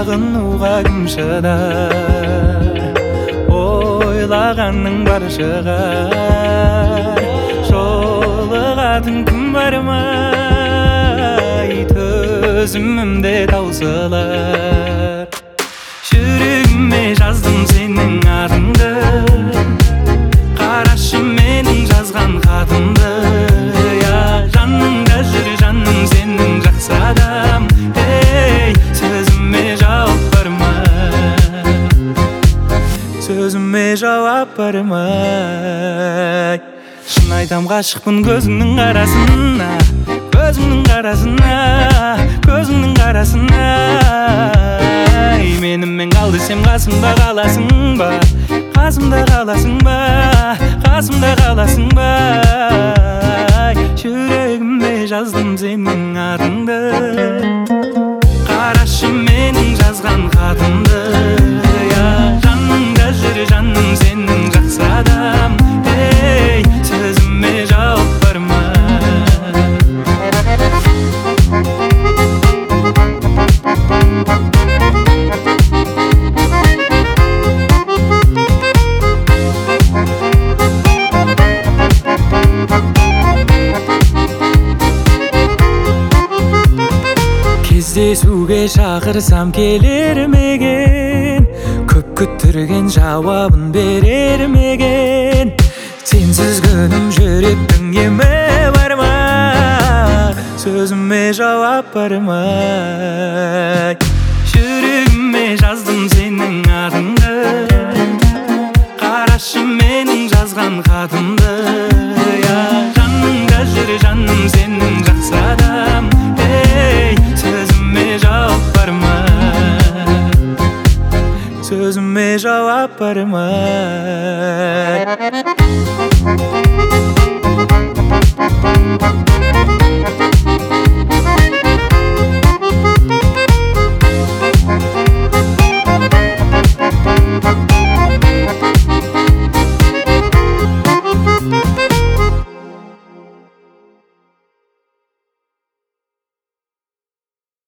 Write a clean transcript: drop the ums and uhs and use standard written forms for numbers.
сағынуға кім шыдар, ойлағанның бары шығар. Жолығатын күн бар ма, төзімімде таусылар. Жүрегіме жаздым сенің атыңды, қарашы менің жазған хатымды. Жаныңда жүр жаным сенің жақсы адам. Сөзіме жауап бар ма, сөзіме жауап бар ма? Шын айтам ғашықпын көзіңнің қарасына, көзіңнің қарасына, көзіңнің қарасына. Менімен қал десем қасымда қаласың ба, қасымда қаласың ба, қасымда қаласың ба? Жүрегіме жаздым сенің атыңды, қарашы менің жазған хатымды. Жаныңда жүр жаным сенің жақсы адам. Сөзіме жауап бар ма? Кездесуге шақырсам келер меген, көп күттірген жауабын берер меген. Сенсіз күнім жүректің емі бар ма, сөзіме жауап бар ма? Жүрегіме жаздым сенің атыңды, қарашы менің жазған хатымды. Жаныңда жүр жаным сенің жақсы адам. Сөзіме жауап бар ма, сөзіме жауап бар ма?